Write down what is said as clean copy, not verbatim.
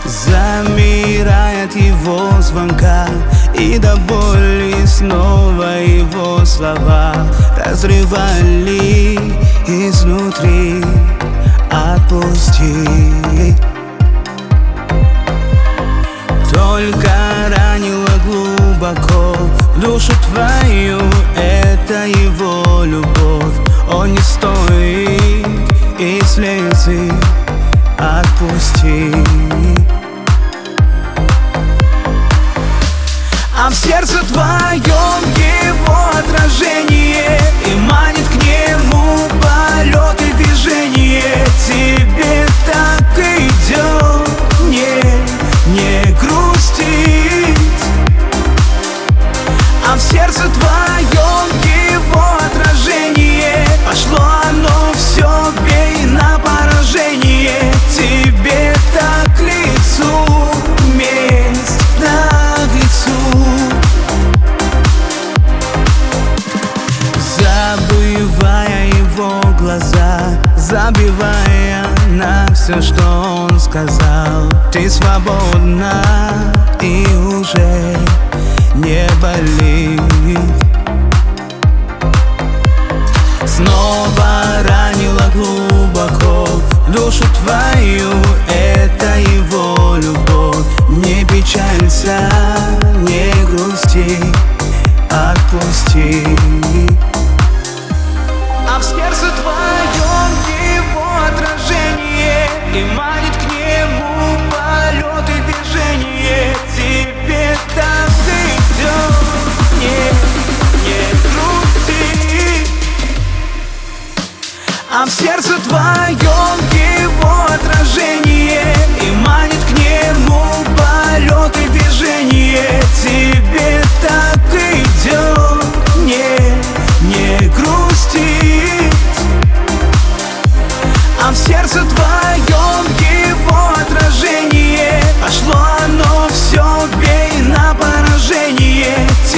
замирая от его звонка, и до боли снова его слова разрывали изнутри. Отпусти. Только ранило глубоко в душу твою, это его любовь. Он не стоит и слезы. Отпусти. А в сердце твоем его отражение, и манит к нему полет и движение. Тебе так идет не грустить. А в сердце твоем его отражение, пошло оно все, бей на поражение. Тебе так к лицу, месть на лицу. Забывая его глаза, забивая на все, что он сказал. Ты свободна и уже не болит. Снова ранила глубоко душу твою, это его любовь. Не печалься, не грусти, отпусти. А в сердце твоем его отражение, и манит к нему полет и движение. Тебе так идет не грусти. А в сердце твоем его отражение, и манит к нему полет и движение. Тебе так идет не грустить. А в сердце твоем его отражение, пошло оно все, бей на поражение.